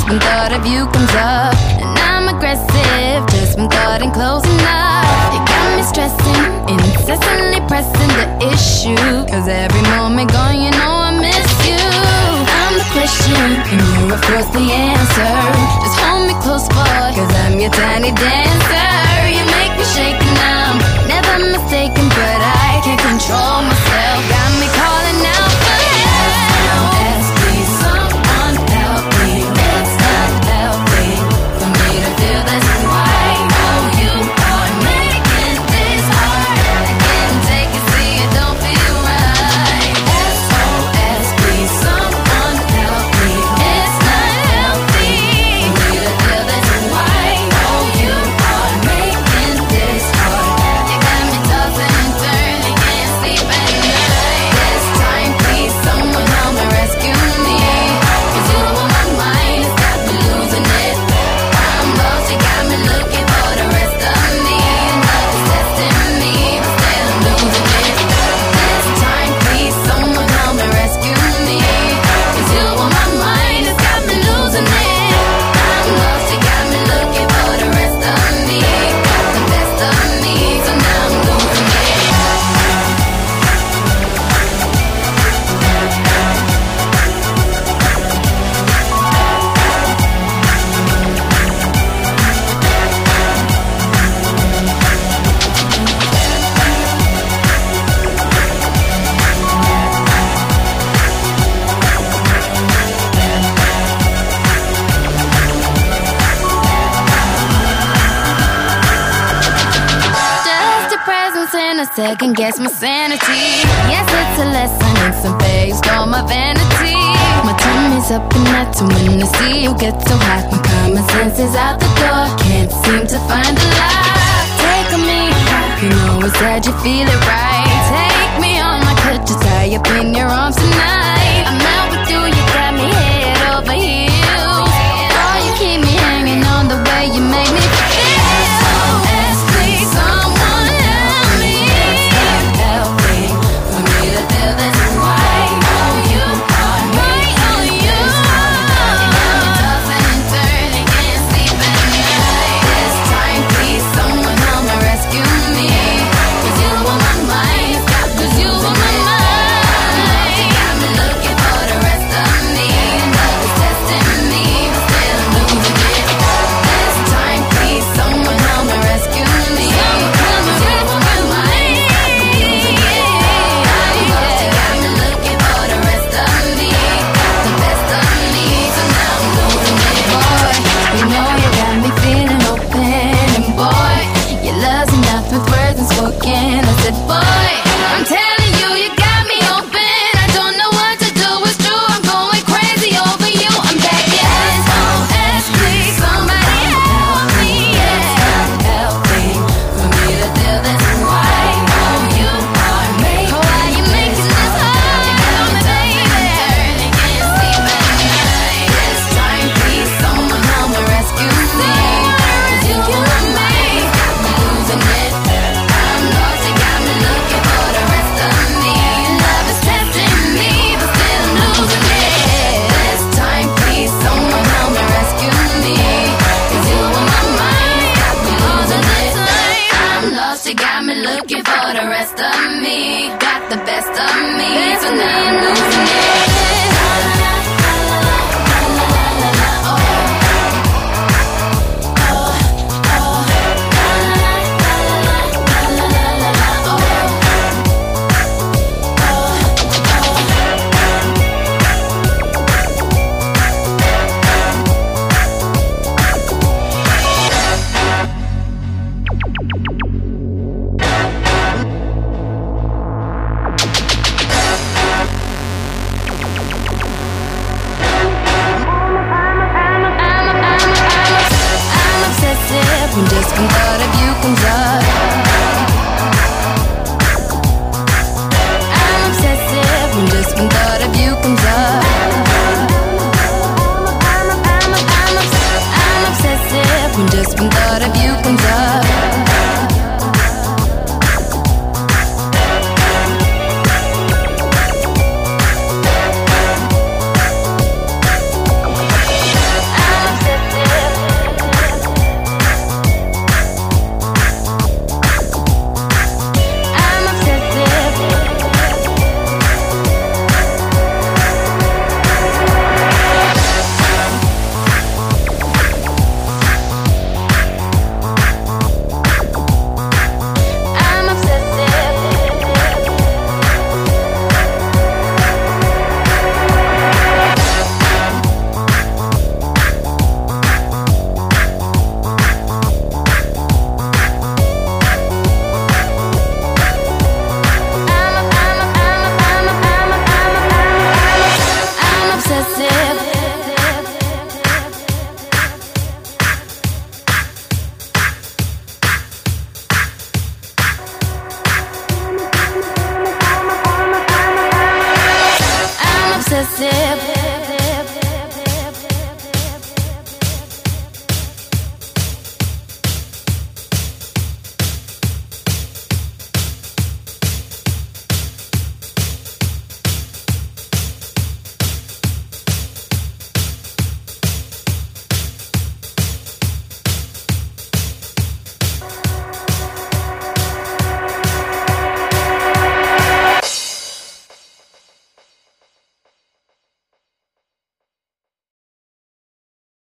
just when thought of you comes up. And I'm aggressive, just when thought ain't close enough. You got me stressing, incessantly pressing the issue. Cause every moment gone, you know I miss you. I'm the question, and you're of course the answer. Just hold me close, boy, cause I'm your tiny dancer. You make me shake and I'm never mistaken, but I can't control myself. Got me calling out for help. SOS, please someone help me. It's not healthy for me to feel this way. Oh, you are making this hard. I can't take it, see it don't feel right. SOS, please someone help me. It's not healthy for me to feel this way. Oh, you are making this hard. You got me tossing and turning, can't sleep at night. This time, please someone help me rescue me. Cause you on my mind, it's got me losing it. I'm lost, you got me looking for the rest of me. Love is testing me, but still I'm losing it. This time, please someone help me rescue me. Cause you on my mind, it's got me losing it. I'm lost, you got me looking for the rest of me. Got the best of me, so now I'm losing it. Just your presence in a second guess my sanity. Yes, it's a lesson, it's a phase, all my vanity. My tummy's up and that's when I see you get so hot. My common sense is out the door, can't seem to find the light. Take me home, you know it said you feel it right. Take me on, I could just tie up in your arms tonight. I'm out with you, you got me head over heels. Oh, you keep me hanging on the way you make me feel. SOS, please someone help me. It's not healthy for me to feel this way. Oh, you are making this hard. You got me tossing and turning, can't sleep at night. This time, please someone help me rescue me. Cause you on my mind, it's got me losing it. You got me looking for the rest of me. Love is testing me, but still I'm losing it. This time, please someone help me rescue me. Cause you on my mind, it's got me losing it. I'm lost, you got me looking for the rest of me. Got the best of me, so now I'm losing it. Boy, you know you got me feeling open. And boy, your love's enough with words unspoken. I said, boy, I'm telling you, you got me open. I don't know what to do, it's true, I'm going crazy over you. I'm begging, SOS, please somebody help me. It's not healthy for me to feel this way. Oh, you are making why you making this hard? You got me turning, can't sleep at night. This time, please someone help me rescue me. Cause you on my mind, got me losing it. I'm lost, you got me looking for the rest of me. Love is testing me, but still I'm losing it. This time, please someone help me rescue me. Cause you on my mind, got me losing it. I'm lost, you got me looking for the rest of me. Got the best of me, so now I'm losing it. When just when thought of you comes up. I'm obsessive when just when thought of you comes up. I'm obsessive when just when thought of you comes up. possessive.